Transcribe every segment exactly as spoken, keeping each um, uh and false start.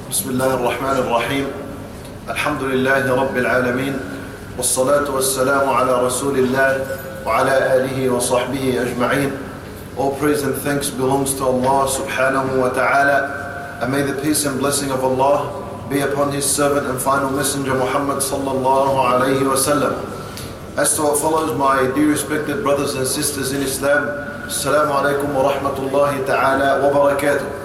بسم الله الرحمن الرحيم الحمد لله رب العالمين والصلاة والسلام على رسول الله وعلى آله وصحبه أجمعين. All praise and thanks belongs to Allah subhanahu wa ta'ala, and may the peace and blessing of Allah be upon His servant and final messenger Muhammad sallallahu alayhi wa sallam. As to what follows, my dear respected brothers and sisters in Islam, Assalamu alaikum wa rahmatullahi ta'ala wa barakatuh.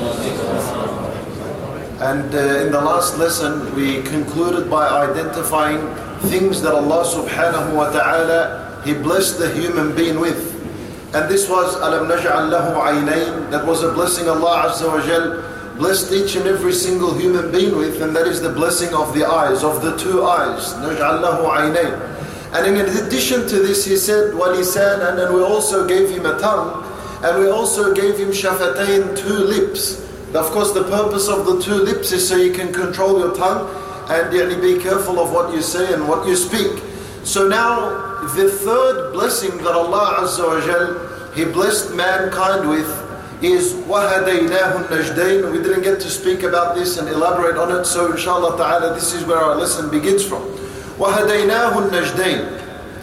And uh, in the last lesson we concluded by identifying things that Allah subhanahu wa ta'ala He blessed the human being with. And this was Alam naj'al lahu aynayn, that was a blessing Allah Azza wa Jal blessed each and every single human being with, and that is the blessing of the eyes, of the two eyes. Naj'al lahu aynayn. And in addition to this He said walisan, and we also gave him a tongue, and we also gave him shafatayn, two lips. Of course, the purpose of the two lips is so you can control your tongue and yani, be careful of what you say and what you speak. So now, the third blessing that Allah Azza wa Jal He blessed mankind with is وَهَدَيْنَاهُ النَّجْدَيْنِ. We didn't get to speak about this and elaborate on it, so inshallah ta'ala this is where our lesson begins from. وَهَدَيْنَاهُ النَّجْدَيْنِ.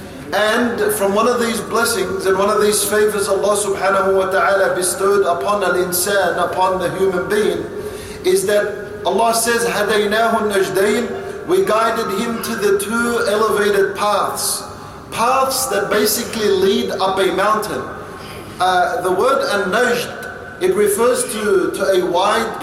And from one of these blessings and one of these favors Allah subhanahu wa ta'ala bestowed upon al-insan, upon the human being, is that Allah says, هَدَيْنَاهُ النَّجْدَيْنِ. We guided him to the two elevated paths. Paths that basically lead up a mountain. Uh, the word an-najd, it refers to, to a wide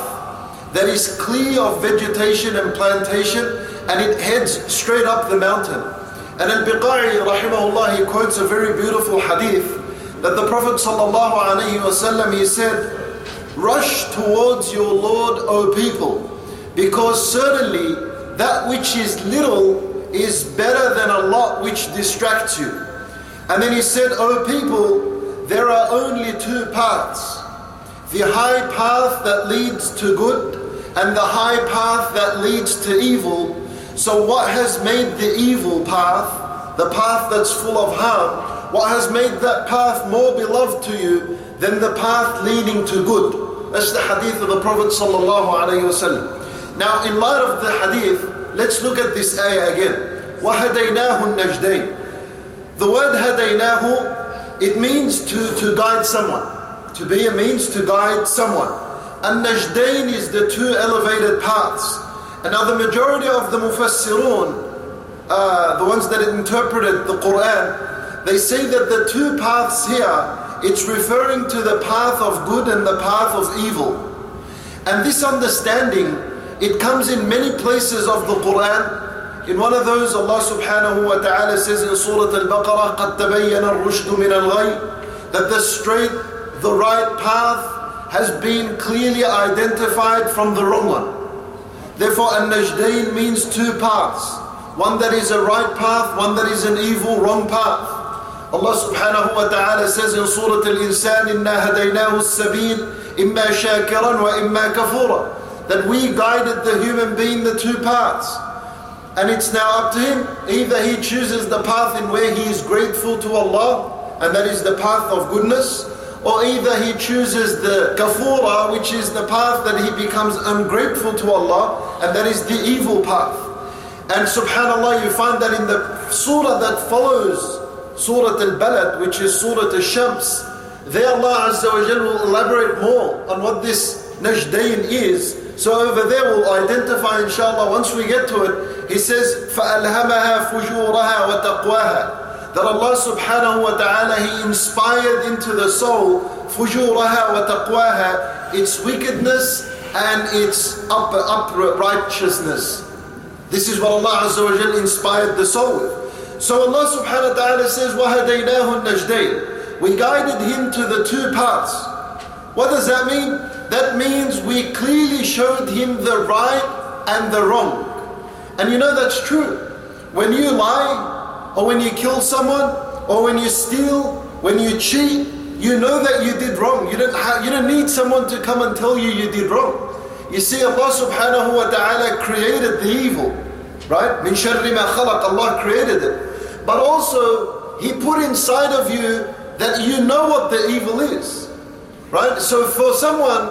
path that is clear of vegetation and plantation, and it heads straight up the mountain. And Al-Biqai rahimahullah, he quotes a very beautiful hadith that the Prophet sallallahu alayhi wa sallam, he said, rush towards your Lord, O people, because certainly that which is little is better than a lot which distracts you. And then he said, O people, there are only two paths. The high path that leads to good and the high path that leads to evil. So what has made the evil path, the path that's full of harm, what has made that path more beloved to you than the path leading to good? That's the hadith of the Prophet sallallahu alaihi wasallam. Now in light of the hadith, let's look at this ayah again. وَهَدَيْنَاهُ النَّجْدَيْنِ. The word هَدَيْنَاهُ, it means to, to guide someone. To be a means to guide someone. And-najdayn is the two elevated paths. And now the majority of the mufassirun, uh, the ones that interpreted the Quran, they say that the two paths here, it's referring to the path of good and the path of evil. And this understanding, it comes in many places of the Quran. In one of those, Allah subhanahu wa ta'ala says in Surah Al-Baqarah, قَدْ تَبَيَّنَ الرُّشْدُ مِنَ الْغَيِّ, that the straight, the right path has been clearly identified from the wrong one. Therefore, an-najdayn means two paths. One that is a right path, one that is an evil, wrong path. Allah subhanahu wa ta'ala says in Surah Al-Insan, إِنَّا هَدَيْنَاهُ السَّبِيلِ إِمَّا شَاكِرًا وَإِمَّا كَفُورًا. That we guided the human being the two paths. And it's now up to him. Either he chooses the path in where he is grateful to Allah, and that is the path of goodness, or either he chooses the kafura, which is the path that he becomes ungrateful to Allah, and that is the evil path. And subhanallah, you find that in the surah that follows Surah Al-Balad, which is Surah Al-Shams, there Allah Azza wa Jal will elaborate more on what this najdayn is. So over there we'll identify inshallah once we get to it. He says, فَأَلْهَمَهَا فُجُورَهَا وَتَقْوَاهَا. That Allah subhanahu wa ta'ala, He inspired into the soul فُجُورَهَا وَتَقْوَاهَا, its wickedness and its up, uprightness. This is what Allah Azza wa Jal inspired the soul with. So Allah subhanahu wa ta'ala says, وَهَدَيْنَاهُ النَّجْدَيْنِ. We guided him to the two paths. What does that mean? That means we clearly showed him the right and the wrong. And you know that's true. When you lie, or when you kill someone, or when you steal, when you cheat, you know that you did wrong. You don't have, you don't need someone to come and tell you you did wrong. You see, Allah subhanahu wa ta'ala created the evil, right? Min sharri ma khalaq, Allah created it. But also, He put inside of you that you know what the evil is, right? So for someone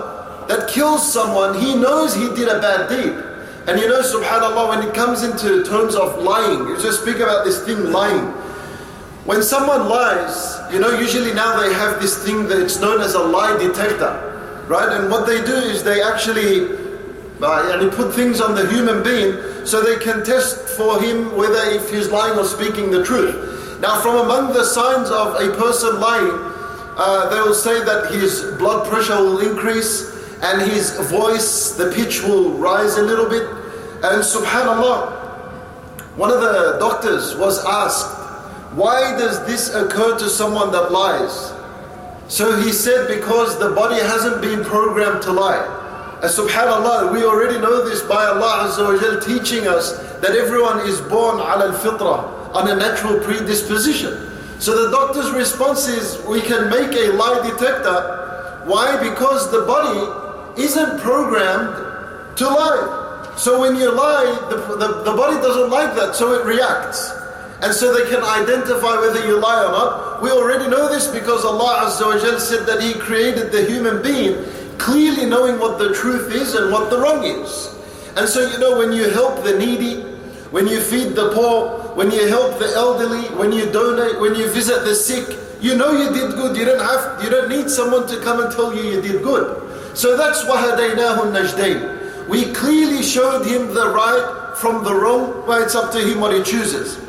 that kills someone, he knows he did a bad deed. And you know, subhanAllah, when it comes into terms of lying, you just speak about this thing, lying. When someone lies, you know, usually now they have this thing that's known as a lie detector, right? And what they do is they actually uh, and put things on the human being so they can test for him whether if he's lying or speaking the truth. Now, from among the signs of a person lying, uh, they will say that his blood pressure will increase and his voice, the pitch will rise a little bit. And subhanAllah, one of the doctors was asked, why does this occur to someone that lies? So he said, because the body hasn't been programmed to lie. And subhanAllah, we already know this by Allah Azza wa Jal teaching us that everyone is born ala al-fitrah, on a natural predisposition. So the doctor's response is, we can make a lie detector. Why? Because the body isn't programmed to lie. So when you lie, the, the, the body doesn't like that, so it reacts. And so they can identify whether you lie or not. We already know this because Allah Azza wa Jal said that He created the human being clearly knowing what the truth is and what the wrong is. And so you know, when you help the needy, when you feed the poor, when you help the elderly, when you donate, when you visit the sick, you know you did good. You don't have, you don't need someone to come and tell you you did good. So that's وَهَدَيْنَاهُ النَّجْدَيْنِ. We clearly showed him the right from the wrong, but it's up to him what he chooses.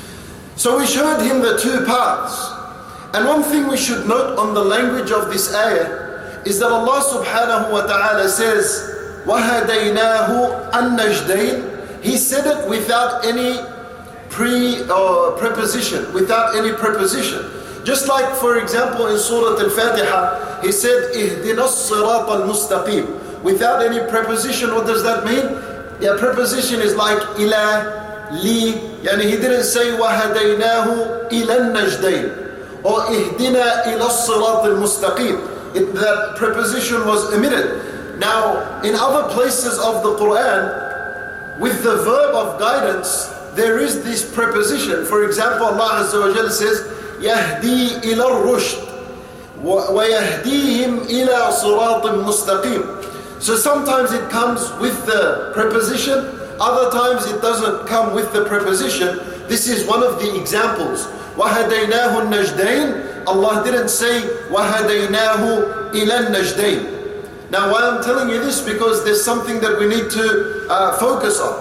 So we showed him the two paths. And one thing we should note on the language of this ayah is that Allah subhanahu wa ta'ala says, وَهَدَيْنَاهُ النَّجْدَيْنِ. He said it without any pre or preposition, without any preposition. Just like, for example, in Surah Al-Fatiha, He said, اهدنا الصراط المستقيم. Without any preposition, what does that mean? Yeah, preposition is like إلى, لي. Yani He didn't say وَهَدَيْنَاهُ إِلَى النَّجْدَيْنِ or اهدنا إلى الصراط المستقيم. It, that preposition was omitted. Now, in other places of the Quran, with the verb of guidance, there is this preposition. For example, Allah Azza wa Jalla says, يَهْدِي إِلَى الرُّشْدِ وَيَهْدِيهِمْ إِلَى صِرَاطٍ مُسْتَقِيمٍ. So sometimes it comes with the preposition, other times it doesn't come with the preposition. This is one of the examples. وَهَدَيْنَاهُ النَّجْدَيْنِ. Allah didn't say وَهَدَيْنَاهُ إِلَى النَّجْدَيْنِ. Now why I'm telling you this, because there's something that we need to uh, focus on.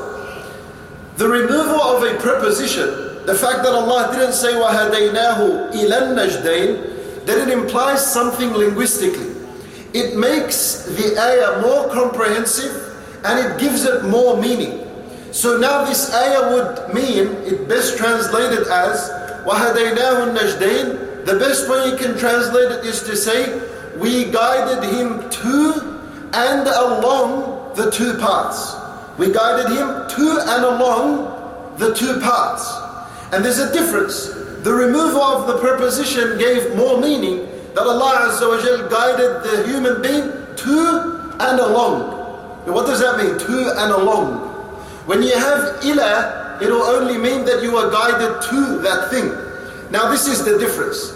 The removal of a preposition, the fact that Allah didn't say وَهَدَيْنَاهُ إِلَى النَّجْدَيْنِ, that it implies something linguistically. It makes the ayah more comprehensive and it gives it more meaning. So now this ayah would mean, it best translated as وَهَدَيْنَاهُ النَّجْدَيْنِ. The best way you can translate it is to say, we guided him to and along the two paths. We guided him to and along the two paths. And there's a difference. The removal of the preposition gave more meaning, that Allah Azza wa Jal guided the human being to and along. Now what does that mean, to and along? When you have ila, it will only mean that you are guided to that thing. Now this is the difference.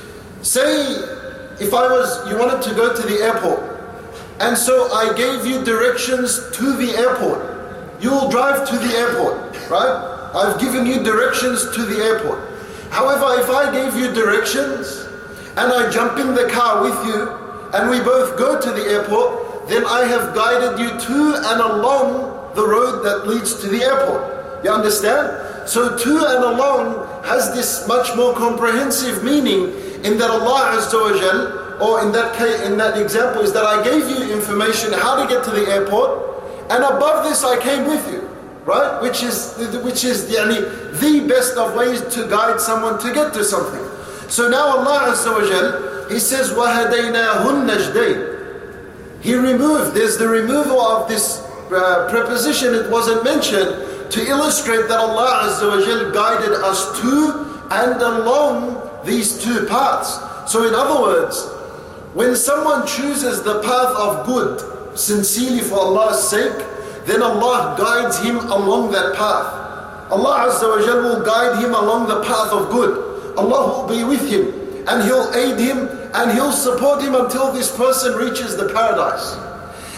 Say, if I was, you wanted to go to the airport, and so I gave you directions to the airport. You will drive to the airport, right? I've given you directions to the airport. However, if I gave you directions, and I jump in the car with you, and we both go to the airport, then I have guided you to and along the road that leads to the airport. You understand? So to and along has this much more comprehensive meaning, in that Allah Azza wa Jal, or in that case, in that example, is that I gave you information how to get to the airport, and above this I came with you, right? Which is which is yani, the best of ways to guide someone to get to something. So now Allah Azza wa Jal, He says وَهَدَيْنَاهُ النَّجْدَيْنِ. He removed, there's the removal of this uh, preposition. It wasn't mentioned to illustrate that Allah Azza wa Jal guided us to and along these two paths. So in other words, when someone chooses the path of good sincerely for Allah's sake, then Allah guides him along that path. Allah Azza wa Jal will guide him along the path of good. Allah will be with him and He'll aid him and He'll support him until this person reaches the paradise.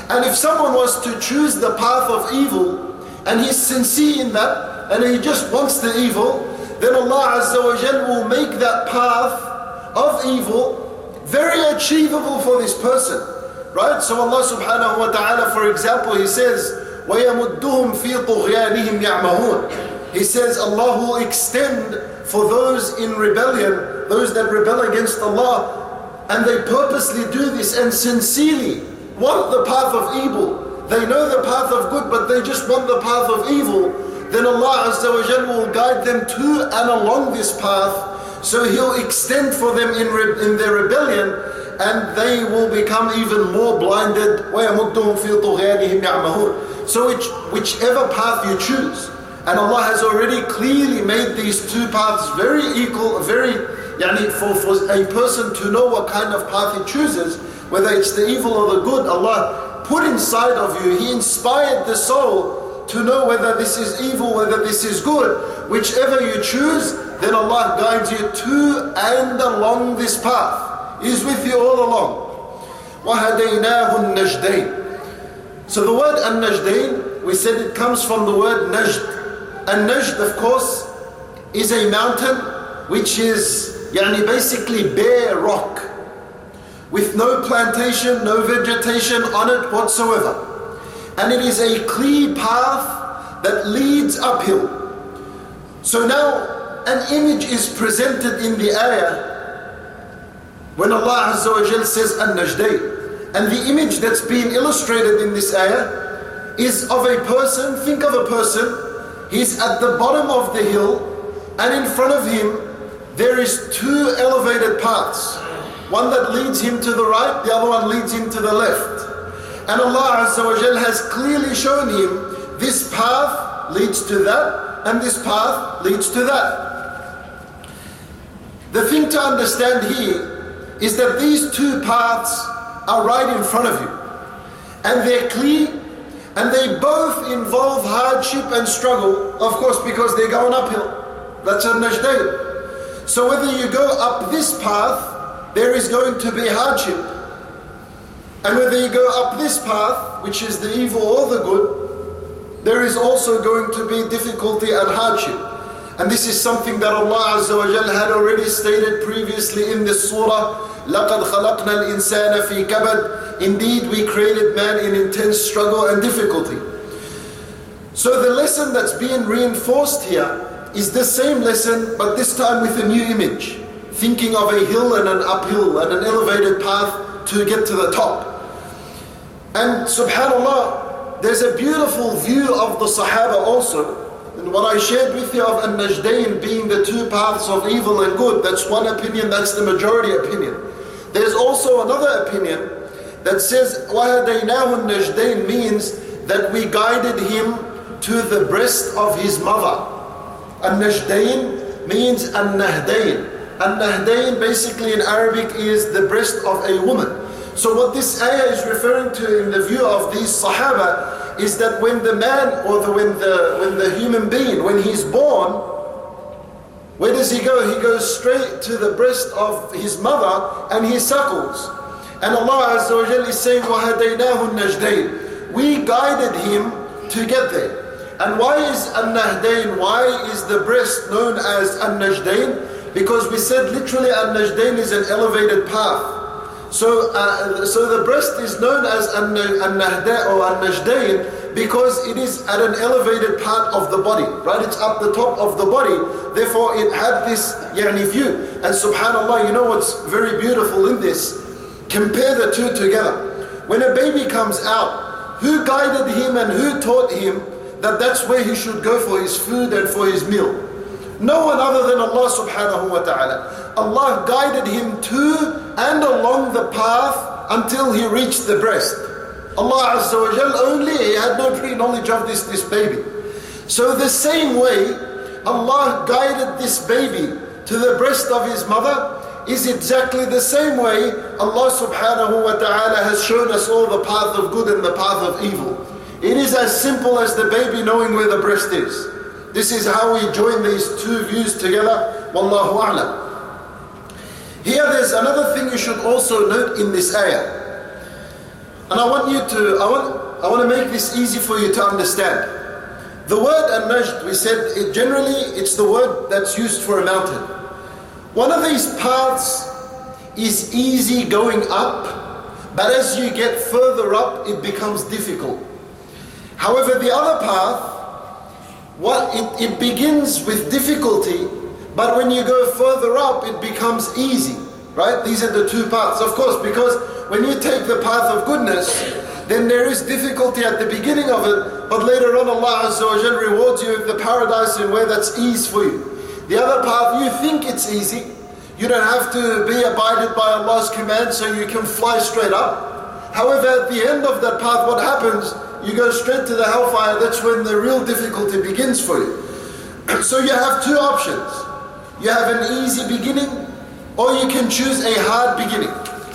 And if someone was to choose the path of evil, and he's sincere in that, and he just wants the evil, then Allah Azza wa Jal will make that path of evil very achievable for this person. Right? So Allah subhanahu wa ta'ala, for example, He says, وَيَمُدُّهُمْ فِي طُغْيَانِهِمْ يَعْمَهُونَ. He says Allah will extend for those in rebellion, those that rebel against Allah, and they purposely do this and sincerely want the path of evil. They know the path of good, but they just want the path of evil. Then Allah Azza wa Jal will guide them to and along this path. So He'll extend for them in, re- in their rebellion, and they will become even more blinded. وَيَمُدُّهُمْ فِي طُغْيَانِهِمْ يَعْمَهُونَ. So which, whichever path you choose, and Allah has already clearly made these two paths very equal, very, yani for, for a person to know what kind of path he chooses, whether it's the evil or the good, Allah put inside of you, He inspired the soul to know whether this is evil, whether this is good. Whichever you choose, then Allah guides you to and along this path. He is with you all along. وَهَدَيْنَاهُ النَّجْدَيْنِ. So the word An-Najdain, we said it comes from the word Najd. And Najd, of course, is a mountain which is yani basically bare rock, with no plantation, no vegetation on it whatsoever. And it is a clear path that leads uphill. So now an image is presented in the ayah when Allah Azza wa Jal says An-Najdain. And the image that's being illustrated in this ayah is of a person. Think of a person, he's at the bottom of the hill, and in front of him there is two elevated paths. One that leads him to the right, the other one leads him to the left. And Allah Azza wa Jal has clearly shown him this path leads to that, and this path leads to that. The thing to understand here is that these two paths are right in front of you, and they're clear, and they both involve hardship and struggle, of course, because they're going uphill. That's a Najdain. So whether you go up this path, there is going to be hardship, and whether you go up this path, which is the evil or the good, there is also going to be difficulty and hardship. And this is something that Allah Azza wa Jal had already stated previously in this surah. لَقَدْ خَلَقْنَا الْإِنسَانَ فِي كَبَدٍ. Indeed, we created man in intense struggle and difficulty. So the lesson that's being reinforced here is the same lesson, but this time with a new image. Thinking of a hill and an uphill and an elevated path to get to the top. And subhanAllah, there's a beautiful view of the Sahaba also. And what I shared with you of An-Najdain being the two paths of evil and good, that's one opinion, that's the majority opinion. There's also another opinion that says وَهَدَيْنَاهُ النَّجْدَيْنِ means that we guided him to the breast of his mother. An-Najdain means An-Nahdain. An-Nahdain basically in Arabic is the breast of a woman. So what this ayah is referring to in the view of these Sahaba is that when the man or the, when the when the human being, when he's born, where does he go? He goes straight to the breast of his mother and he suckles. And Allah Azza wa Jalla is saying, وَهَدَيْنَاهُ النَّجْدَيْنِ. We guided him to get there. And why is An-Nahdain, why is the breast known as An-Najdain? Because we said literally An-Najdain is an elevated path. So, uh, so the breast is known as An-Nahda or An-Najdain because it is at an elevated part of the body, right? It's up the top of the body. Therefore, it had this yani view. And subhanAllah, you know what's very beautiful in this? Compare the two together. When a baby comes out, who guided him and who taught him that that's where he should go for his food and for his meal? No one other than Allah subhanahu wa ta'ala. Allah guided him to and along the path until he reached the breast. Allah Azza wa Jal only, he had no pre-knowledge of this, this baby. So the same way Allah guided this baby to the breast of his mother is exactly the same way Allah subhanahu wa ta'ala has shown us all the path of good and the path of evil. It is as simple as the baby knowing where the breast is. This is how we join these two views together. Wallahu a'lam. Here there's another thing you should also note in this ayah. And I want you to, I want, I want to make this easy for you to understand. The word An-Najd, we said, it generally it's the word that's used for a mountain. One of these paths is easy going up, but as you get further up, it becomes difficult. However, the other path, what it, it begins with difficulty, but when you go further up, it becomes easy. Right? These are the two paths. Of course, because when you take the path of goodness, then there is difficulty at the beginning of it, but later on Allah Azza wa Jal rewards you with the paradise in where that's ease for you. The other path, you think it's easy. You don't have to be abided by Allah's command, so you can fly straight up. However, at the end of that path, what happens? You go straight to the hellfire. That's when the real difficulty begins for you. So you have two options. You have an easy beginning, or you can choose a hard beginning.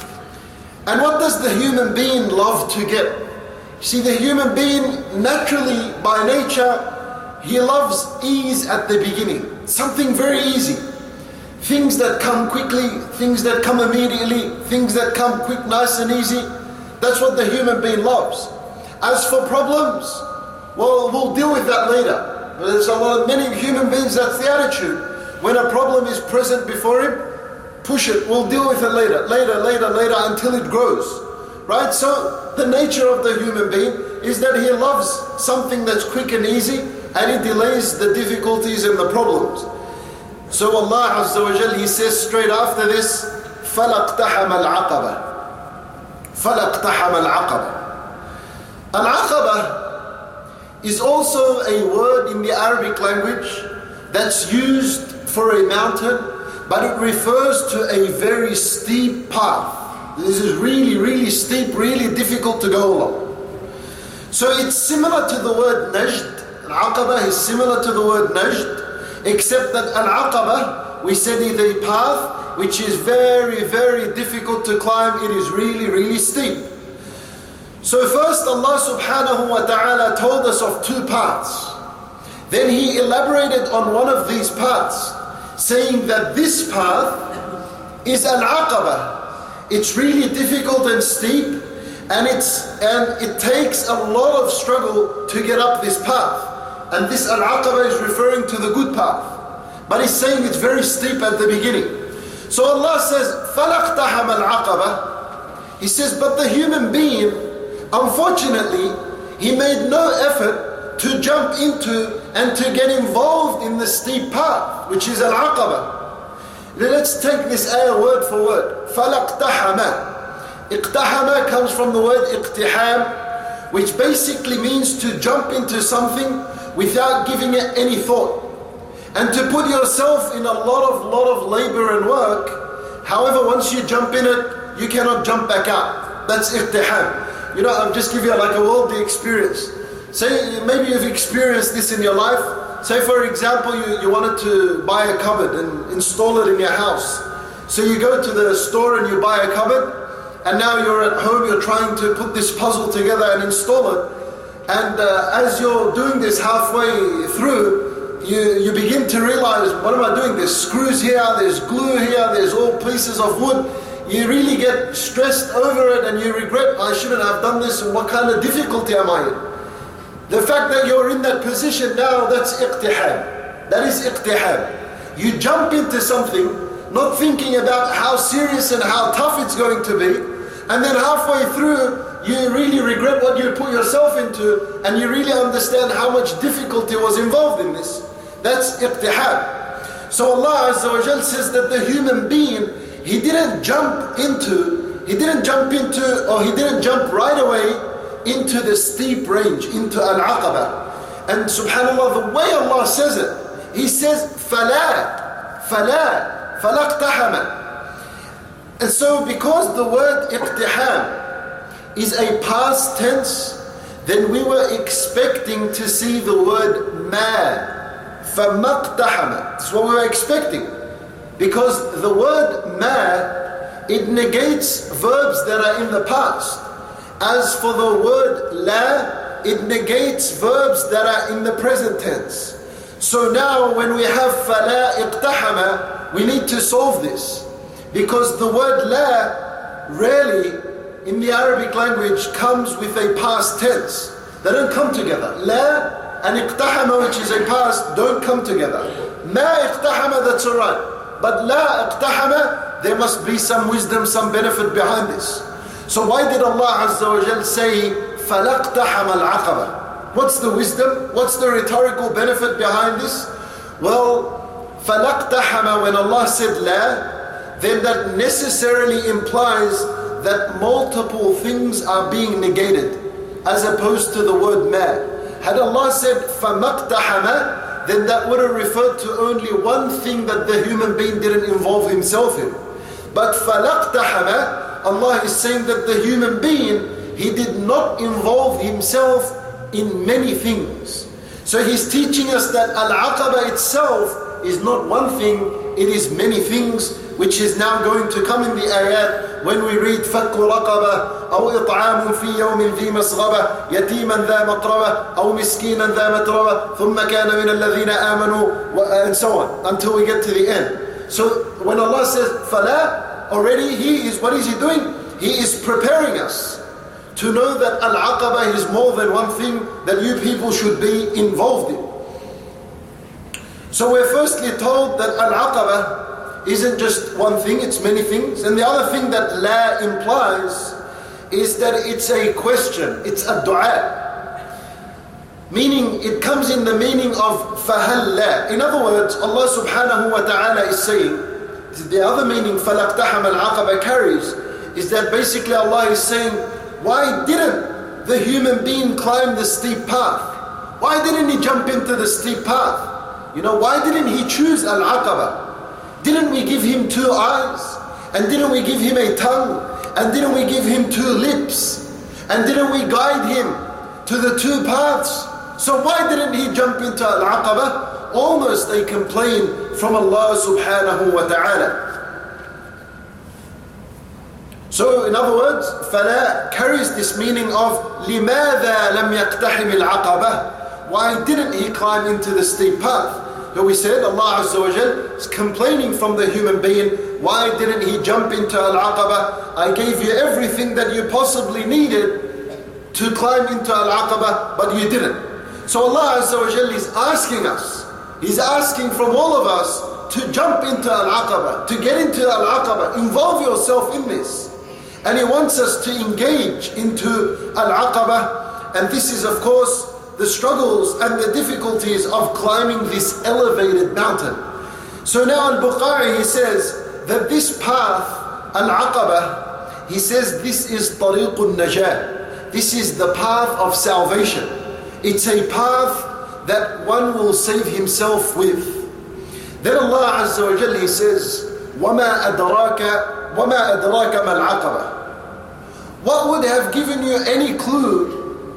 And what does the human being love to get? See, the human being naturally, by nature, he loves ease at the beginning. Something very easy. Things that come quickly, things that come immediately, things that come quick, nice and easy. That's what the human being loves. As for problems, well, we'll deal with that later. There's a lot of many human beings, that's the attitude. When a problem is present before him, push it, we'll deal with it later, later, later, later, until it grows. Right? So the nature of the human being is that he loves something that's quick and easy, and he delays the difficulties and the problems. So Allah Azza wa Jal, He says straight after this, فَلَقْتَحَمَ الْعَقَبَةِ فَلَقْتَحَمَ الْعَقَبَةِ Al-Aqabah is also a word in the Arabic language that's used for a mountain, but it refers to a very steep path. This is really, really steep, really difficult to go along. So it's similar to the word Najd. Al-Aqabah is similar to the word Najd, except that Al-Aqabah, we said, is a path which is very, very difficult to climb. It is really, really steep. So first Allah subhanahu wa ta'ala told us of two paths. Then He elaborated on one of these paths, saying that this path is Al-Aqabah. It's really difficult and steep, and it's and it takes a lot of struggle to get up this path. And this Al-Aqabah is referring to the good path. But He's saying it's very steep at the beginning. So Allah says, فَلَقْتَحَمَ الْعَقَبَةِ He says, but the human being, unfortunately, he made no effort to jump into and to get involved in the steep path, which is Al-Aqabah. Let's take this ayah word for word. فَلَقْتَحَمَ Iqtahama comes from the word iqtiham, which basically means to jump into something without giving it any thought. And to put yourself in a lot of, lot of labor and work. However, once you jump in it, you cannot jump back out. That's iqtiham. You know, I'll just give you like a worldly experience. Say, maybe you've experienced this in your life. Say, for example, you, you wanted to buy a cupboard and install it in your house. So you go to the store and you buy a cupboard, and now you're at home, you're trying to put this puzzle together and install it. And uh, as you're doing this halfway through, you, you begin to realize, what am I doing? There's screws here, there's glue here, there's all pieces of wood. You really get stressed over it and you regret, I shouldn't have done this, and what kind of difficulty am I in? The fact that you're in that position now, that's iqtiham. That is iqtiham. You jump into something, not thinking about how serious and how tough it's going to be, and then halfway through, you really regret what you put yourself into, and you really understand how much difficulty was involved in this. That's iqtiham. So Allah Azza wa Jal says that the human being, he didn't jump into, he didn't jump into, or he didn't jump right away into the steep range, into Al-Aqabah. And subhanAllah, the way Allah says it, He says, فَلَا فَلَا فَلَقْتَحَمَ. And so because the word iqtiham is a past tense, then we were expecting to see the word ma, فَمَقْتَحَمَ. That's what we were expecting. Because the word ma, it negates verbs that are in the past. As for the word la, it negates verbs that are in the present tense. So now when we have فَلَا إِقْتَحَمَ, we need to solve this. Because the word la rarely in the Arabic language comes with a past tense. They don't come together. La and iqtahama, which is a past, don't come together. Ma iqtahama, that's alright. But la iqtahama, there must be some wisdom, some benefit behind this. So why did Allah Azza wa Jal say, فَلَقْتَحَمَ الْعَقَبَةِ? What's the wisdom? What's the rhetorical benefit behind this? Well, فَلَقْتَحَمَ, when Allah said la, then that necessarily implies that multiple things are being negated, as opposed to the word ma. Had Allah said فَمَقْتَحَمَ, then that would have referred to only one thing that the human being didn't involve himself in. But فَلَقْتَحَمَ, Allah is saying that the human being, he did not involve himself in many things. So he's teaching us that Al-Aqaba itself is not one thing, it is many things, which is now going to come in the ayat when we read فَكُّ رَقَبَةٍ أَوْ إِطْعَامٌ فِي يَوْمٍ ذِي مَسْغَبَةٍ يَتِيمًا ذَا مَقْرَبَةٍ أَوْ مِسْكِينًا ذَا مَتْرَبَةٍ ثُمَّ كَانَ مِنَ الَّذِينَ آمَنُوا, and so on, until we get to the end. So when Allah says فَلَا, already he is, what is he doing? He is preparing us to know that Al-Aqaba is more than one thing that you people should be involved in. So we're firstly told that Al-Aqaba isn't just one thing, it's many things. And the other thing that La implies is that it's a question, it's a dua. Meaning, it comes in the meaning of فَهَلْ لَا. In other words, Allah subhanahu wa ta'ala is saying, the other meaning فَلَقْتَحَمَ الْعَقَبَ carries is that basically Allah is saying, why didn't the human being climb the steep path? Why didn't he jump into the steep path? You know, why didn't he choose Al-Aqaba? Didn't we give him two eyes? And didn't we give him a tongue? And didn't we give him two lips? And didn't we guide him to the two paths? So why didn't he jump into Al-Aqaba? Almost a complaint from Allah subhanahu wa ta'ala. So in other words, فَلَا carries this meaning of لِمَاذَا لَمْ يَقْتَحِمِ الْعَقَبَةِ? Why didn't he climb into the steep path? So we said Allah Azza wa Jal is complaining from the human being, why didn't he jump into Al-Aqaba? I gave you everything that you possibly needed to climb into Al-Aqaba, but you didn't. So Allah Azza wa Jal is asking us, He's asking from all of us to jump into Al-Aqaba, to get into Al-Aqaba, involve yourself in this. And He wants us to engage into Al-Aqaba. And this is of course the struggles and the difficulties of climbing this elevated mountain. So now Al-Bukhari, he says that this path, Al-Aqaba, he says this is Tariqun Najah. This is the path of salvation. It's a path that one will save himself with. Then Allah Azza wa Jalla, He says, وَمَا أَدْرَاكَ وَمَا أَدْرَاكَ مَا الْعَقَبَةِ. What would have given you any clue?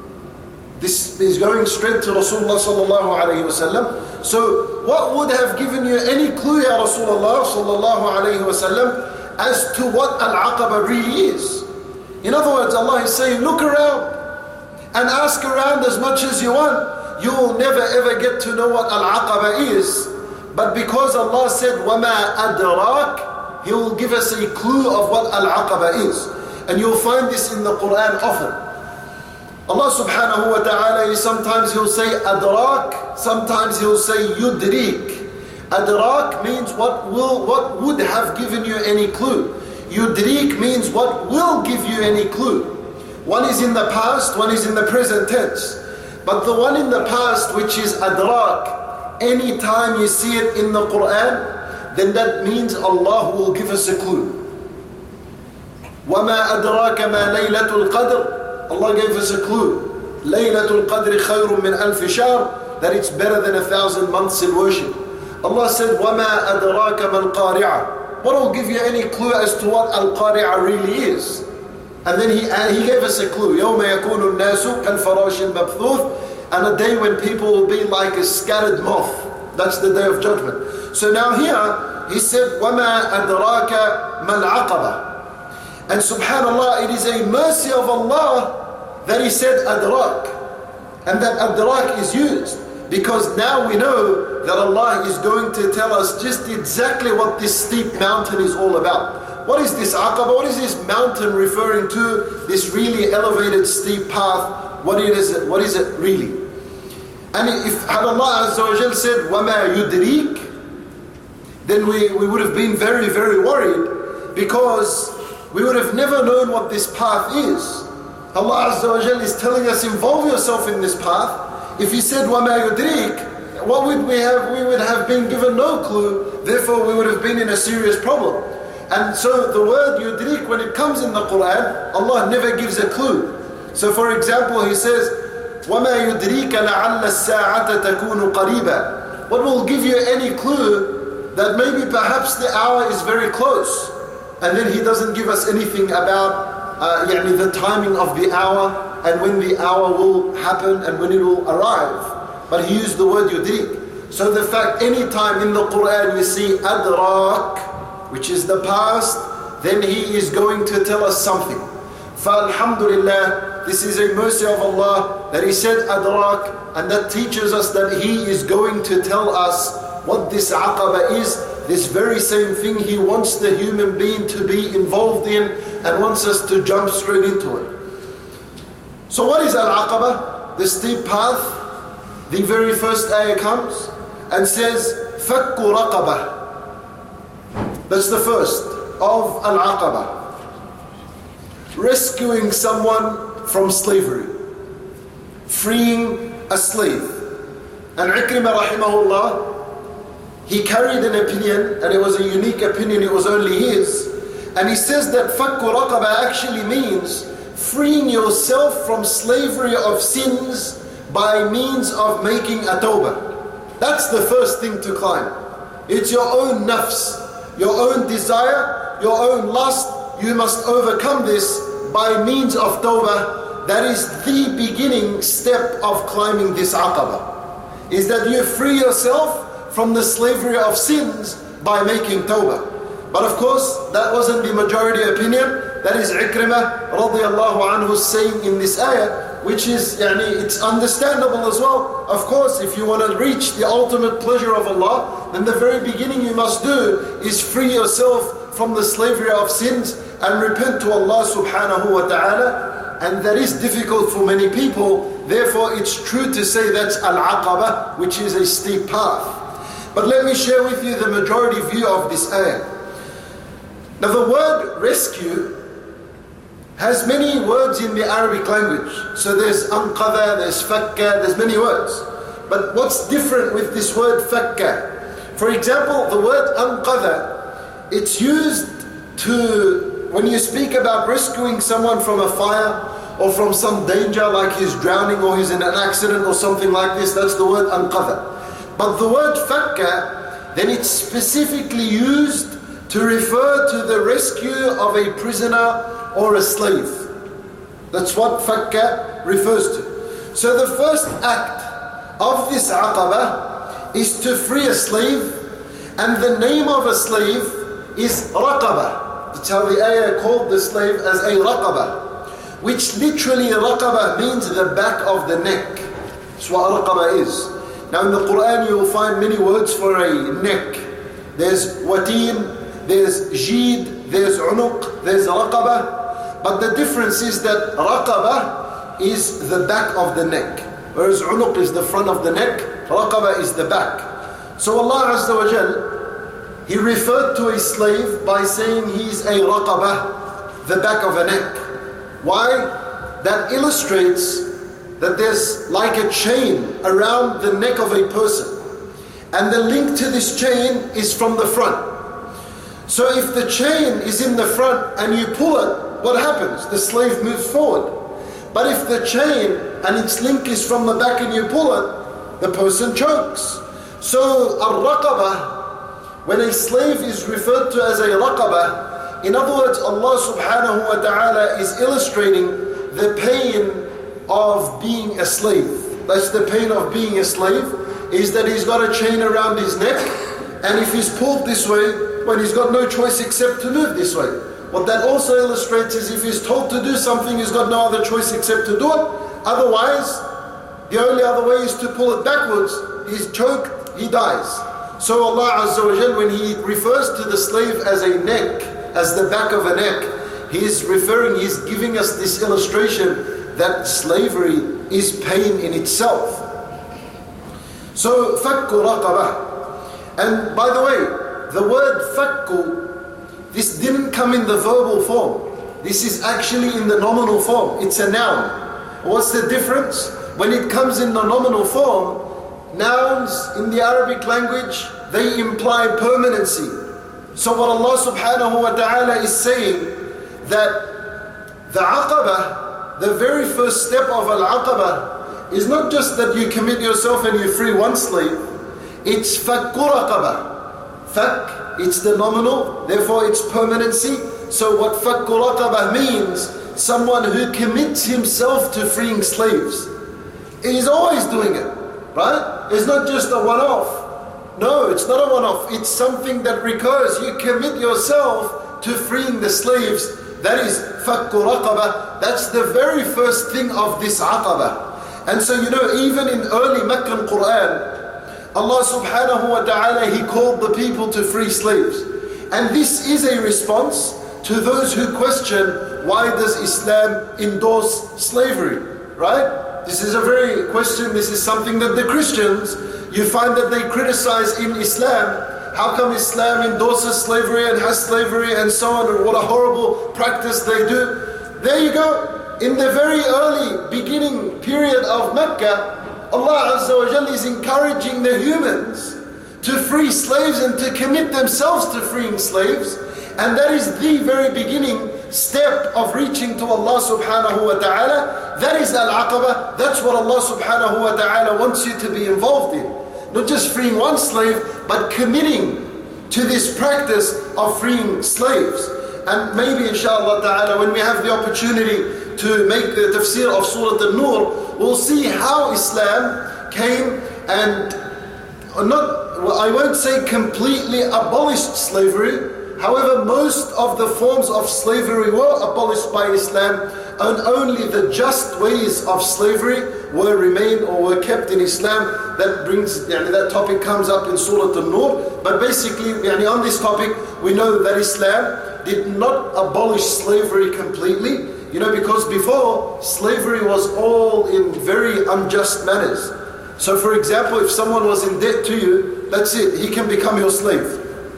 This is going straight to Rasulullah sallallahu alayhi wa sallam. So what would have given you any clue, Ya Rasulullah sallallahu alayhi wa sallam, as to what Al-Aqaba really is? In other words, Allah is saying, look around and ask around as much as you want. You will never ever get to know what Al-Aqaba is. But because Allah said, وَمَا أَدْرَاكَ, He will give us a clue of what Al-Aqaba is. And you'll find this in the Quran often. Allah subhanahu wa ta'ala, sometimes He'll say adrak, sometimes He'll say yudrik. Adrak means what will, what would have given you any clue. Yudrik means what will give you any clue. One is in the past, one is in the present tense. But the one in the past, which is adrak, any time you see it in the Quran, then that means Allah will give us a clue. وَمَا أَدْرَاكَ مَا لَيْلَةُ الْقَدْرِ. Allah gave us a clue. لَيْلَةُ الْقَدْرِ خَيْرٌ مِنْ أَلْفِ شَهْرٍ. That it's better than a thousand months in worship. Allah said, وَمَا أَدْرَاكَ مَا الْقَارِعَةِ. What will give you any clue as to what Al-Qari'ah really is? And then he, uh, he gave us a clue. يَوْمَ يَكُونُ النَّاسُ كَالْفَرَاشِ الْمَبْثُوثِ. And a day when people will be like a scattered moth. That's the day of judgment. So now here, he said, وَمَا أَدْرَاكَ مَا الْعَقَبَةِ. And subhanallah, it is a mercy of Allah that He said adrak. And that adrak is used. Because now we know that Allah is going to tell us just exactly what this steep mountain is all about. what is this Aqaba? What is this mountain referring to? This really elevated steep path, what is it, what is it really? And if had Allah Azza wa Jal said, وَمَا يُدْرِيكَ, then we, we would have been very, very worried, because we would have never known what this path is. Allah Azza wa Jal is telling us, involve yourself in this path. If He said, وَمَا يُدْرِيكَ, what would we have? We would have been given no clue, therefore we would have been in a serious problem. And so the word yudrik, when it comes in the Quran, Allah never gives a clue. So for example, He says, وَمَا يُدْرِيكَ لَعَلَّ السَّاعَةَ تَكُونُ قَرِيبًا. What will give you any clue that maybe perhaps the hour is very close? And then He doesn't give us anything about uh, يعني the timing of the hour and when the hour will happen and when it will arrive. But He used the word yudrik. So the fact, any time in the Quran you see adrak, which is the past, then He is going to tell us something. Alhamdulillah, this is a mercy of Allah that He said adrak, and that teaches us that He is going to tell us what this aqaba is, this very same thing He wants the human being to be involved in and wants us to jump straight into it. So what is al-aqaba? The steep path. The very first ayah comes and says, فَكُّ رَقَبَةٍ. That's the first of al-aqaba. Rescuing someone from slavery. Freeing a slave. And Ikrimah rahimahullah, he carried an opinion, and it was a unique opinion, it was only his. And he says that فَكُّ رَقَبَةٍ actually means freeing yourself from slavery of sins by means of making a tawbah. That's the first thing to climb. It's your own nafs, your own desire, your own lust. You must overcome this by means of tawbah. That is the beginning step of climbing this aqaba. Is that you free yourself from the slavery of sins by making tawbah. But of course, that wasn't the majority opinion. That is Ikrimah radiallahu anhu saying in this ayah, which is, yani, it's understandable as well. Of course, if you want to reach the ultimate pleasure of Allah, then the very beginning you must do is free yourself from the slavery of sins and repent to Allah subhanahu wa ta'ala. And that is difficult for many people. Therefore, it's true to say that's al-aqaba, which is a steep path. But let me share with you the majority view of this ayah. Now the word rescue has many words in the Arabic language. So there's anqadha, there's fakka, there's many words. But what's different with this word fakka? For example, the word anqadha, it's used to, when you speak about rescuing someone from a fire or from some danger, like he's drowning or he's in an accident or something like this, that's the word anqadha. But the word fakka, then it's specifically used to refer to the rescue of a prisoner or a slave. That's what fakka refers to. So the first act of this aqaba is to free a slave, and the name of a slave is raqaba. That's how the ayah called the slave as a raqaba, which literally raqaba means the back of the neck. That's what raqaba is. Now in the Quran you will find many words for a neck. There's wateen, there's jid, there's unuq, there's raqaba. But the difference is that raqaba is the back of the neck, whereas unuq is the front of the neck, raqaba is the back. So Allah Azza wa Jal, He referred to a slave by saying he's a raqaba, the back of a neck. Why? That illustrates that there's like a chain around the neck of a person. And the link to this chain is from the front. So if the chain is in the front and you pull it, what happens? The slave moves forward. But if the chain and its link is from the back and you pull it, the person chokes. So al-raqaba, when a slave is referred to as a raqaba, in other words, Allah subhanahu wa ta'ala is illustrating the pain of being a slave. That's the pain of being a slave, is that he's got a chain around his neck, and if he's pulled this way, well, he's got no choice except to move this way. What that also illustrates is if he's told to do something, he's got no other choice except to do it. Otherwise, the only other way is to pull it backwards. He's choked, he dies. So Allah Azza wa Jal, when He refers to the slave as a neck, as the back of a neck. He's referring, he's giving us this illustration that slavery is pain in itself. So, فَكُّ رَقَبَةٍ. And by the way, the word فَكُّ, this didn't come in the verbal form. This is actually in the nominal form. It's a noun. What's the difference? When it comes in the nominal form, nouns in the Arabic language, they imply permanency. So what Allah subhanahu wa ta'ala is saying, that the aqabah, the very first step of al-aqabah, is not just that you commit yourself and you free one slave. It's fakku raqabah. Fak, it's the nominal, therefore it's permanency. So what fakku raqabah means, someone who commits himself to freeing slaves. He's always doing it, right? It's not just a one-off. No, it's not a one-off. It's something that recurs. You commit yourself to freeing the slaves. That is fakku raqabah. That's the very first thing of this aqabah. And so, you know, even in early Meccan Quran, Allah subhanahu wa ta'ala, He called the people to free slaves. And this is a response to those who question, why does Islam endorse slavery, right? This is a very question, this is something that the Christians, you find that they criticize in Islam. How come Islam endorses slavery and has slavery and so on, and what a horrible practice they do. There you go. In the very early beginning period of Mecca, Allah Azza wa Jalla is encouraging the humans to free slaves and to commit themselves to freeing slaves. And that is the very beginning step of reaching to Allah subhanahu wa ta'ala. That is al-aqabah. That's what Allah subhanahu wa ta'ala wants you to be involved in. Not just freeing one slave, but committing to this practice of freeing slaves. And maybe inshallah ta'ala, when we have the opportunity to make the tafsir of Surah An-Nur, we'll see how Islam came and not, well, I won't say completely abolished slavery. However, most of the forms of slavery were abolished by Islam, and only the just ways of slavery were remained or were kept in Islam. That brings, yani that topic comes up in Surah An-Nur. But basically, yani on this topic, we know that Islam did not abolish slavery completely. You know, because before, slavery was all in very unjust manners. So for example, if someone was in debt to you, that's it, he can become your slave.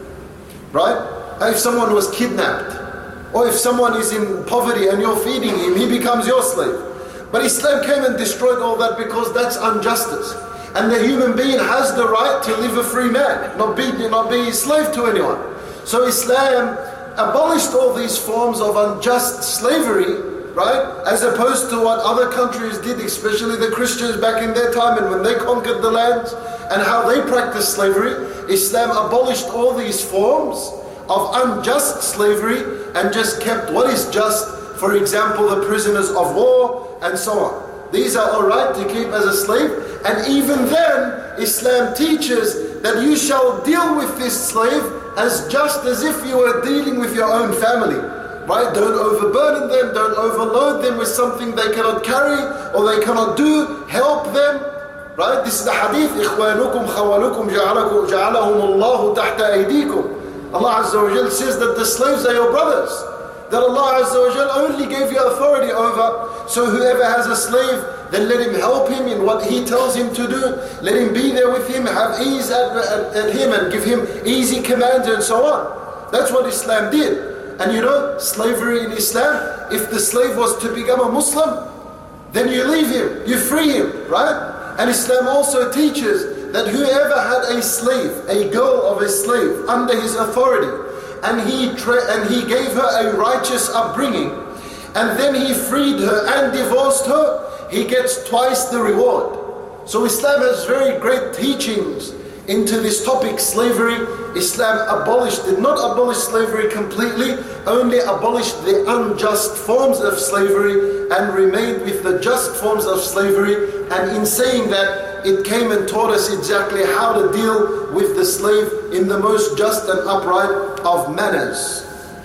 Right? If someone was kidnapped, or if someone is in poverty and you're feeding him, he becomes your slave. But Islam came and destroyed all that because that's injustice. And the human being has the right to live a free man, not be, not be a slave to anyone. So Islam abolished all these forms of unjust slavery, right? As opposed to what other countries did, especially the Christians back in their time and when they conquered the lands and how they practiced slavery. Islam abolished all these forms of unjust slavery and just kept what is just, for example, the prisoners of war and so on. These are alright to keep as a slave, and even then Islam teaches that you shall deal with this slave as just as if you were dealing with your own family. Right? Don't overburden them, don't overload them with something they cannot carry or they cannot do. Help them. Right? This is the hadith, إِخْوَانُكُمْ خَوَالُكُمْ جَعَلَهُمُ اللَّهُ تَحْتَ أَيْدِيكُمْ. Allah Azza wa Jal says that the slaves are your brothers, that Allah Azza wa Jal only gave you authority over. So whoever has a slave, then let him help him in what he tells him to do. Let him be there with him, have ease at, at, at him and give him easy commands and so on. That's what Islam did. And you know, slavery in Islam, if the slave was to become a Muslim, then you leave him, you free him, right? And Islam also teaches that whoever had a slave, a girl of a slave under his authority, and he tra- and he gave her a righteous upbringing, and then he freed her and divorced her, he gets twice the reward. So Islam has very great teachings into this topic, slavery. Islam abolished, did not abolish slavery completely, only abolished the unjust forms of slavery and remained with the just forms of slavery. And in saying that, it came and taught us exactly how to deal with the slave in the most just and upright of manners.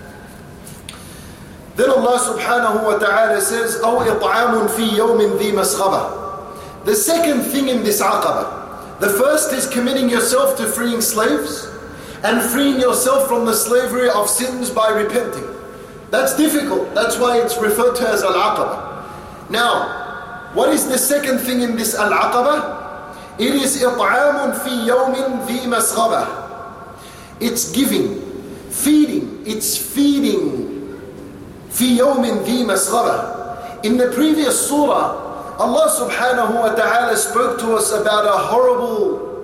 Then Allah subhanahu wa ta'ala says, أَوْ إِطْعَامٌ فِي يَوْمٍ ذِي مَسْغَبَةٍ. The second thing in this aqabah, the first is committing yourself to freeing slaves, and freeing yourself from the slavery of sins by repenting. That's difficult. That's why it's referred to as Al-Aqaba. Now, what is the second thing in this Al-Aqaba? It is إطعام في يوم ذي مسغبة. It's giving, feeding. It's feeding. في يوم ذي مسغبة. In the previous surah, Allah subhanahu wa ta'ala spoke to us about a horrible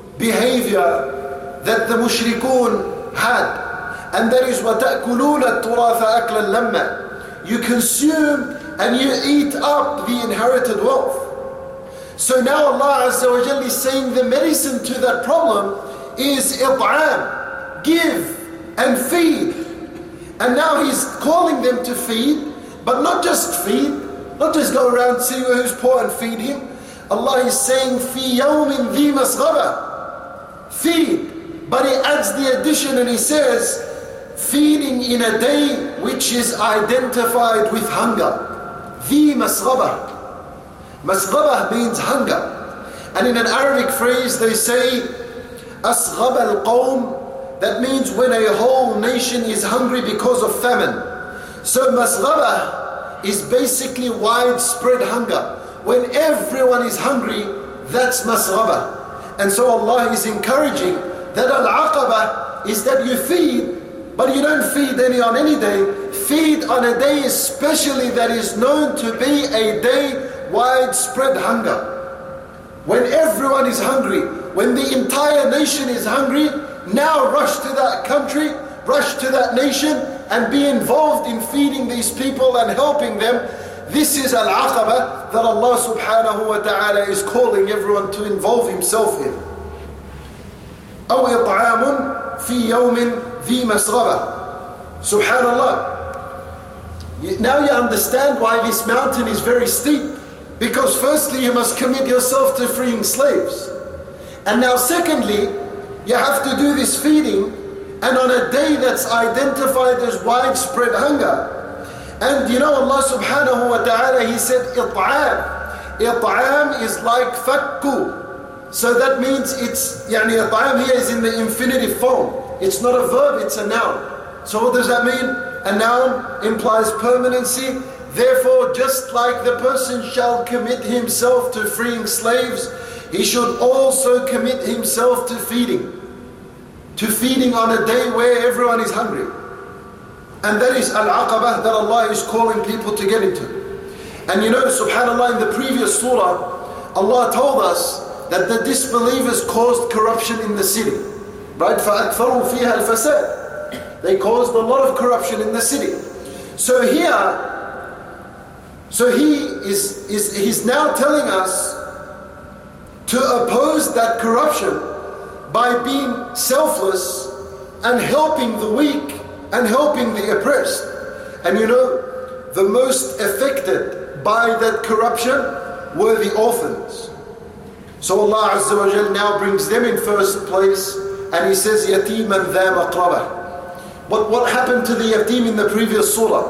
behavior that the mushrikun had. And that is وَتَأْكُلُونَ التُّرَاثَ أَكْلًا لَمًّا. You consume and you eat up the inherited wealth. So now Allah Azza wa Jalla is saying the medicine to that problem is إطعام, give and feed. And now He's calling them to feed, but not just feed, not just go around see who's poor and feed him. Allah is saying فِي يَوْمٍ ذِي مَسْغَبَةٍ, feed. But He adds the addition and He says, feeding in a day which is identified with hunger. The masghabah. Masghabah means hunger. And in an Arabic phrase they say, asghab al-qawm. That means when a whole nation is hungry because of famine. So masghabah is basically widespread hunger. When everyone is hungry, that's masghabah. And so Allah is encouraging that al-aqabah is that you feed, but you don't feed any on any day. Feed on a day especially that is known to be a day widespread hunger. When everyone is hungry, when the entire nation is hungry, now rush to that country, rush to that nation and be involved in feeding these people and helping them. This is al-aqabah that Allah subhanahu wa ta'ala is calling everyone to involve himself in. أو إطعام في يوم ذي مسغبة. Subhanallah. Now you understand why this mountain is very steep. Because firstly you must commit yourself to freeing slaves. And now secondly, you have to do this feeding, and on a day that's identified as widespread hunger. And you know Allah subhanahu wa ta'ala, He said إطعام. إطعام is like fakku. So that means it's, يعني إطعام here is in the infinitive form. It's not a verb, it's a noun. So what does that mean? A noun implies permanency. Therefore, just like the person shall commit himself to freeing slaves, he should also commit himself to feeding. To feeding on a day where everyone is hungry. And that is al-aqabah that Allah is calling people to get into. And you know, subhanAllah, in the previous surah, Allah told us that the disbelievers caused corruption in the city. Right? فَأَكْثَرُوا فِيهَا الْفَسَادِ. They caused a lot of corruption in the city. So here, so he is, is he's now telling us to oppose that corruption by being selfless and helping the weak and helping the oppressed. And you know, the most affected by that corruption were the orphans. So Allah Azza wa Jal now brings them in first place, and He says, يَتِيمًا ذَا مَقْرَبَةٍ. But what happened to the yatim in the previous surah?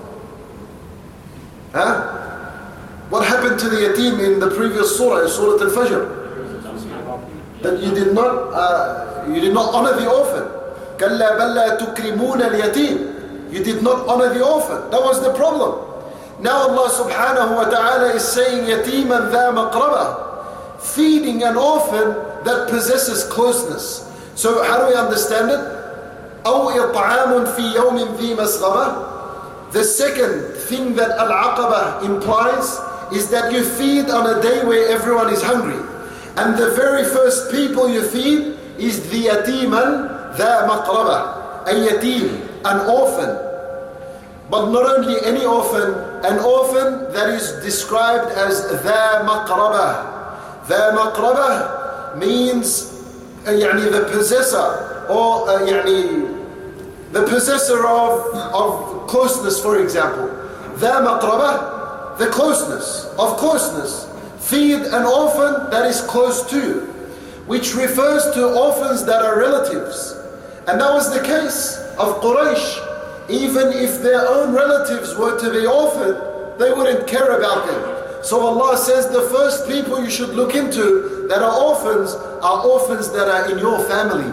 Huh? What happened to the yatim in the previous surah, in Surah Al-Fajr? That you did not, uh, you did not honor the orphan. كَلَّا بَلَّا تُكْرِمُونَ الْيَتِيمِ. You did not honor the orphan. That was the problem. Now Allah subhanahu wa ta'ala is saying, يَتِيمًا ذَا مَقْرَبَةٍ. Feeding an orphan that possesses closeness. So how do we understand it? أَوْ إِطْعَامٌ فِي يَوْمٍ ذِي مَسْغَبَةٍ. The second thing that Al-Aqabah implies is that you feed on a day where everyone is hungry. And the very first people you feed is the yatiman dha maqrabah, a yatim, an orphan. But not only any orphan, an orphan that is described as dha maqrabah. Dha maqrabah means uh, يعني the possessor, or uh, يعني the possessor of, of closeness, for example. Dha maqrabah, the closeness, of closeness. Feed an orphan that is close to you, which refers to orphans that are relatives. And that was the case of Quraysh. Even if their own relatives were to be orphaned, they wouldn't care about them. So Allah says the first people you should look into that are orphans are orphans that are in your family.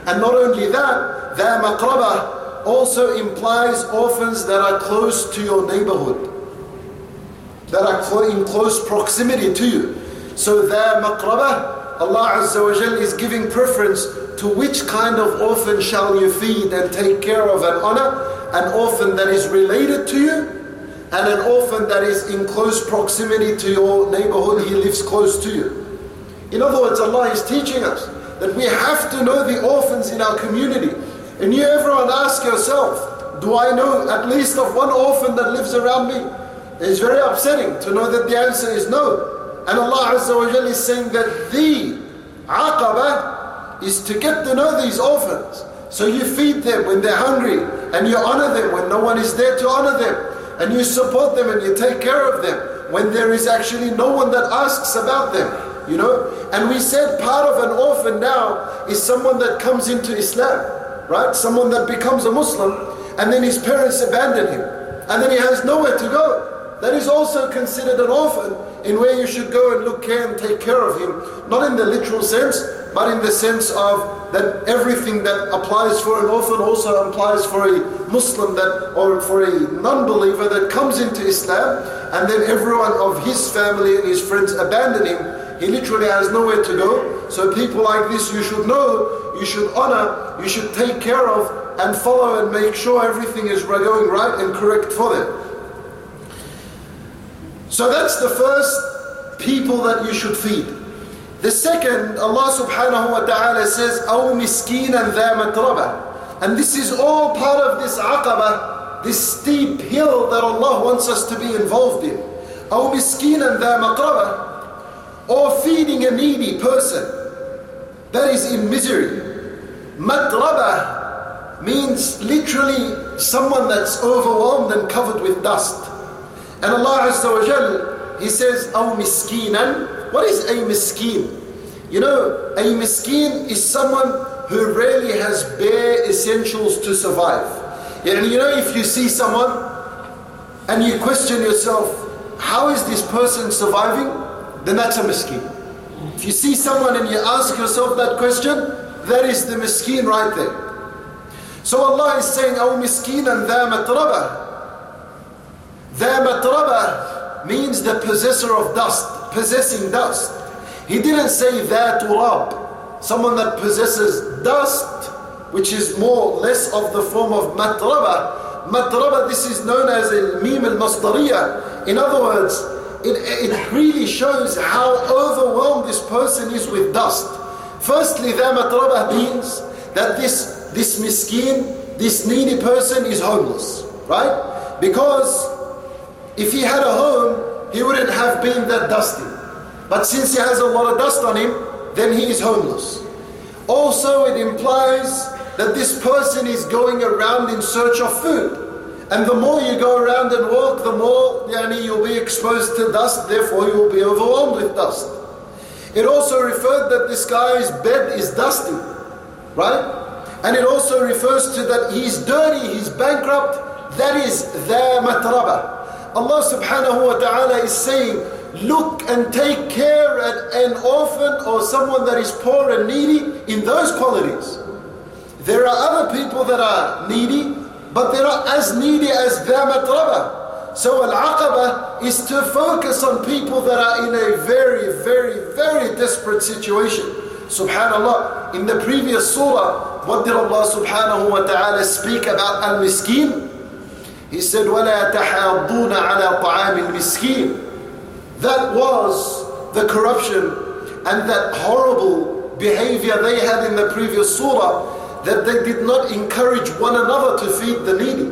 And not only that, ذا مقربة also implies orphans that are close to your neighborhood, that are in close proximity to you. So ذا مقربة, Allah Azza wa Jal is giving preference to which kind of orphan shall you feed and take care of and honor. An orphan that is related to you, and an orphan that is in close proximity to your neighborhood, he lives close to you. In other words, Allah is teaching us that we have to know the orphans in our community. And you everyone ask yourself, do I know at least of one orphan that lives around me? It's very upsetting to know that the answer is no. And Allah Azza wa Jalla is saying that the aqabah is to get to know these orphans. So you feed them when they're hungry, and you honor them when no one is there to honor them, and you support them and you take care of them when there is actually no one that asks about them, you know. And we said part of an orphan now is someone that comes into Islam, right? Someone that becomes a Muslim and then his parents abandon him and then he has nowhere to go. That is also considered an orphan, in where you should go and look care and take care of him, not in the literal sense, but in the sense of that everything that applies for an orphan also applies for a Muslim that, or for a non-believer that comes into Islam, and then everyone of his family and his friends abandon him. He literally has nowhere to go. So people like this you should know, you should honor, you should take care of and follow and make sure everything is going right and correct for them. So that's the first people that you should feed. The second, Allah subhanahu wa ta'ala says, أَوْ مِسْكِينًا ذَا مَتْرَبَةً. And this is all part of this aqabah, this steep hill that Allah wants us to be involved in. أَوْ مِسْكِينًا ذَا مَتْرَبَةً. Or feeding a needy person that is in misery. Matrabah means literally someone that's overwhelmed and covered with dust. And Allah Azza wa Jal, He says, أَوْ مِسْكِينًا. What is a miskeen? You know, a miskeen is someone who really has bare essentials to survive. And you know, if you see someone and you question yourself, how is this person surviving? Then that's a miskeen. If you see someone and you ask yourself that question, that is the miskeen right there. So Allah is saying, أَوْ مِسْكِينًا ذَا مَتْرَبَةً. ذَا مَتْرَبَةً means the possessor of dust, possessing dust. He didn't say ذَا تُرَابٍ, someone that possesses dust, which is more or less of the form of matraba. Matraba, this is known as al-mim al-masdariyah. In other words, it, it really shows how overwhelmed this person is with dust. Firstly, ذَا matraba means that this, this miskeen, this needy person is homeless, right? Because if he had a home, he wouldn't have been that dusty. But since he has a lot of dust on him, then he is homeless. Also, it implies that this person is going around in search of food. And the more you go around and walk, the more yani, you'll be exposed to dust, therefore you will be overwhelmed with dust. It also referred that this guy's bed is dusty, right? And it also refers to that he's dirty, he's bankrupt. That is ذَا مَتْرَبَةً. Allah subhanahu wa ta'ala is saying, look and take care at an orphan or someone that is poor and needy in those qualities. There are other people that are needy, but they're not as needy as ذَا مَتْرَبَةً. So al-aqabah is to focus on people that are in a very, very, very desperate situation. Subhanallah, in the previous surah, what did Allah subhanahu wa ta'ala speak about al-miskeen? He said, وَلَا تَحَاضُّونَ عَلَى طَعَامِ الْمِسْكِينِ. That was the corruption and that horrible behavior they had in the previous surah, that they did not encourage one another to feed the needy.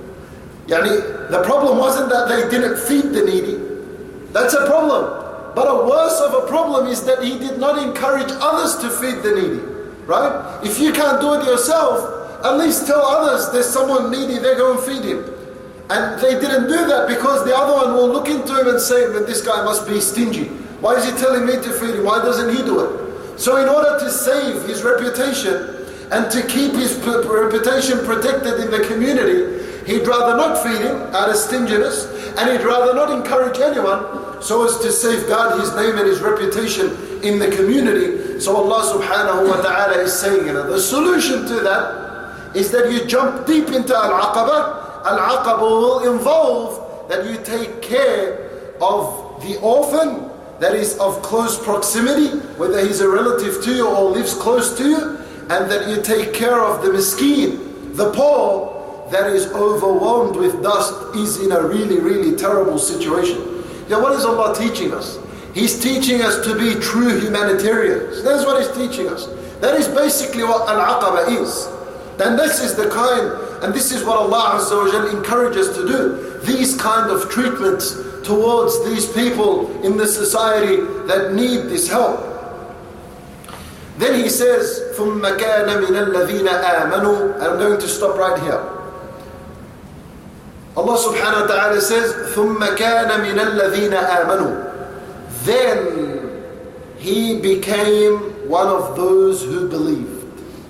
Yani, the problem wasn't that they didn't feed the needy. That's a problem. But a worse of a problem is that he did not encourage others to feed the needy. Right? If you can't do it yourself, at least tell others there's someone needy, they go and feed him. And they didn't do that because the other one will look into him and say, but this guy must be stingy. Why is he telling me to feed him? Why doesn't he do it? So in order to save his reputation and to keep his reputation protected in the community, he'd rather not feed him out of stinginess, and he'd rather not encourage anyone so as to safeguard his name and his reputation in the community. So Allah subhanahu wa ta'ala is saying, you know, the solution to that is that you jump deep into Al-Aqaba. Al-Aqaba will involve that you take care of the orphan that is of close proximity, whether he's a relative to you or lives close to you, and that you take care of the miskin, the poor, that is overwhelmed with dust, is in a really, really terrible situation. Yeah, what is Allah teaching us? He's teaching us to be true humanitarians. That's what He's teaching us. That is basically what Al-Aqaba is. And this is the kind, and this is what Allah Azza wa Jal encourages us to do. These kind of treatments towards these people in the society that need this help. Then He says, ثُمَّ كَانَ مِنَ الَّذِينَ آمَنُوا. I'm going to stop right here. Allah subhanahu wa ta'ala says, ثُمَّ كَانَ مِنَ الَّذِينَ آمَنُوا. Then he became one of those who believed.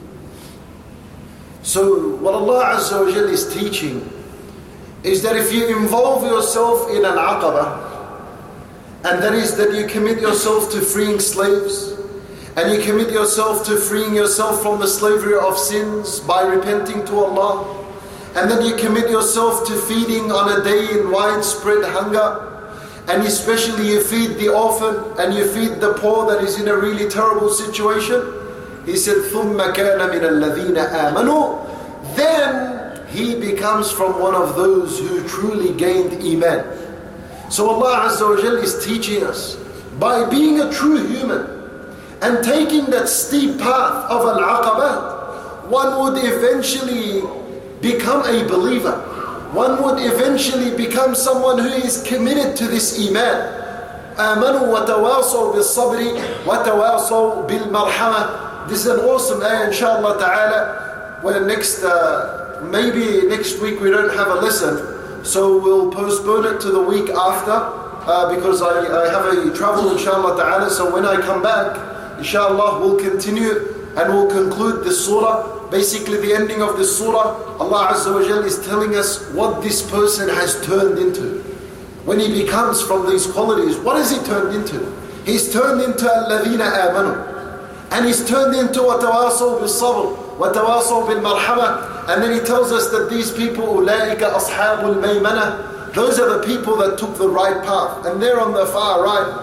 So what Allah Azza wa Jal is teaching is that if you involve yourself in an aqaba, and that is that you commit yourself to freeing slaves, and you commit yourself to freeing yourself from the slavery of sins by repenting to Allah, and then you commit yourself to feeding on a day in widespread hunger, and especially you feed the orphan and you feed the poor that is in a really terrible situation. He said, ثُمَّ كَانَ مِنَ الَّذِينَ آمَنُوا. Then he becomes from one of those who truly gained Iman. So Allah Azza wa Jal is teaching us, by being a true human and taking that steep path of Al-Aqaba, one would eventually become a believer. One would eventually become someone who is committed to this Iman. آمنوا وتواصوا بالصبر وتواصوا بالمرحمة. This is an awesome ayah, inshallah ta'ala. Well, next, uh, maybe next week we don't have a lesson, so we'll postpone it to the week after, uh, because I, I have a travel, inshallah ta'ala. So when I come back, inshallah, we'll continue and we'll conclude this surah. Basically the ending of this surah, Allah Azza wa Jal is telling us what this person has turned into. When he becomes from these qualities, what has he turned into? He's turned into الَّذِينَ آمَنُوا. And he's turned into وَتَوَاصَوْا بِالصَّبْرِ وَتَوَاصَوْا بِالْمَرْحَمَةِ. And then he tells us that these people, أُولَٰئِكَ أَصْحَابُ الْمَيْمَنَةِ. Those are the people that took the right path. And they're on the far right.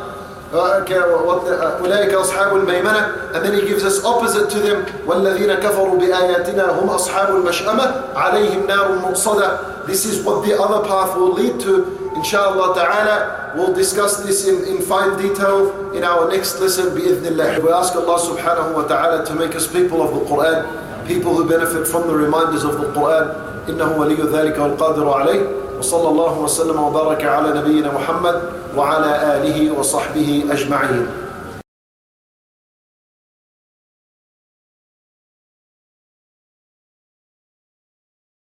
أولئك أصحاب الميمنة. And then he gives us opposite to them, والذين كفروا بآياتنا هم أصحاب المشأمة عليهم نار مؤصدة. This is what the other path will lead to. Inshallah ta'ala, we'll discuss this in, in fine detail in our next lesson bi'idhnillah. We ask Allah subhanahu wa ta'ala to make us people of the Quran, people who benefit from the reminders of the Quran. إنه ولي ذلك والقادر عليه. وصلى الله وسلم وبارك على نبينا محمد وعلى آله وصحبه أجمعين.